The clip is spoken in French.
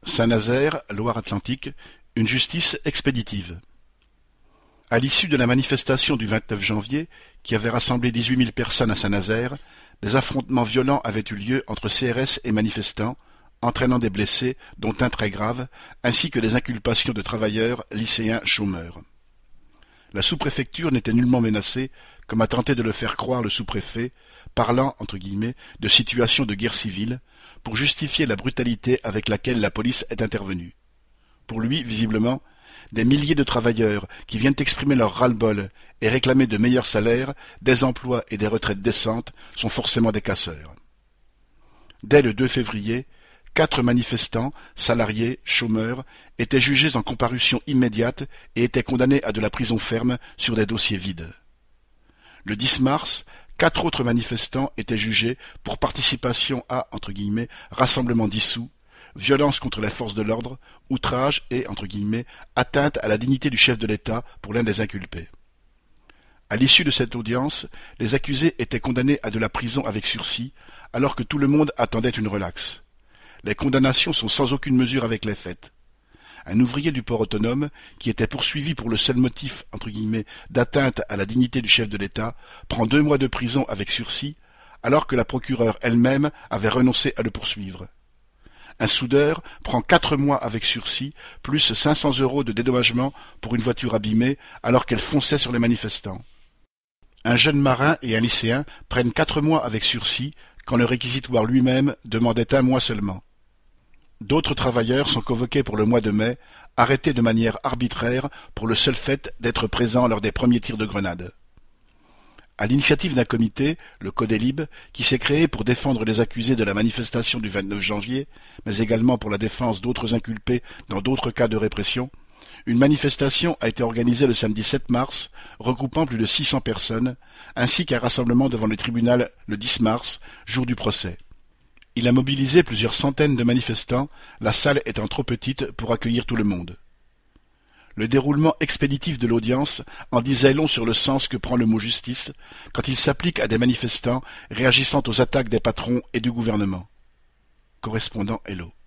Saint-Nazaire, Loire-Atlantique, une justice expéditive. À l'issue de la manifestation du 29 janvier, qui avait rassemblé 18 000 personnes à Saint-Nazaire, des affrontements violents avaient eu lieu entre CRS et manifestants, entraînant des blessés, dont un très grave, ainsi que des inculpations de travailleurs, lycéens, chômeurs. La sous-préfecture n'était nullement menacée, comme a tenté de le faire croire le sous-préfet, parlant, entre guillemets, de situation de guerre civile, pour justifier la brutalité avec laquelle la police est intervenue. Pour lui, visiblement, des milliers de travailleurs qui viennent exprimer leur ras-le-bol et réclamer de meilleurs salaires, des emplois et des retraites décentes sont forcément des casseurs. Dès le 2 février, 4 manifestants, salariés, chômeurs, étaient jugés en comparution immédiate et étaient condamnés à de la prison ferme sur des dossiers vides. Le 10 mars, 4 autres manifestants étaient jugés pour participation à, entre guillemets, rassemblement dissous, violence contre les forces de l'ordre, outrage et, entre guillemets, atteinte à la dignité du chef de l'État pour l'un des inculpés. À l'issue de cette audience, les accusés étaient condamnés à de la prison avec sursis, alors que tout le monde attendait une relaxe. Les condamnations sont sans aucune mesure avec les faits. Un ouvrier du port autonome, qui était poursuivi pour le seul motif, entre guillemets, d'atteinte à la dignité du chef de l'État, prend 2 mois de prison avec sursis, alors que la procureure elle-même avait renoncé à le poursuivre. Un soudeur prend 4 mois avec sursis, plus 500 € de dédommagement pour une voiture abîmée, alors qu'elle fonçait sur les manifestants. Un jeune marin et un lycéen prennent 4 mois avec sursis, quand le réquisitoire lui-même demandait 1 mois seulement. D'autres travailleurs sont convoqués pour le mois de mai, arrêtés de manière arbitraire pour le seul fait d'être présents lors des premiers tirs de grenade. À l'initiative d'un comité, le Codélib, qui s'est créé pour défendre les accusés de la manifestation du 29 janvier, mais également pour la défense d'autres inculpés dans d'autres cas de répression, une manifestation a été organisée le samedi 7 mars, regroupant plus de 600 personnes, ainsi qu'un rassemblement devant le tribunal le 10 mars, jour du procès. Il a mobilisé plusieurs centaines de manifestants, la salle étant trop petite pour accueillir tout le monde. Le déroulement expéditif de l'audience en disait long sur le sens que prend le mot justice quand il s'applique à des manifestants réagissant aux attaques des patrons et du gouvernement. Correspondant Hello.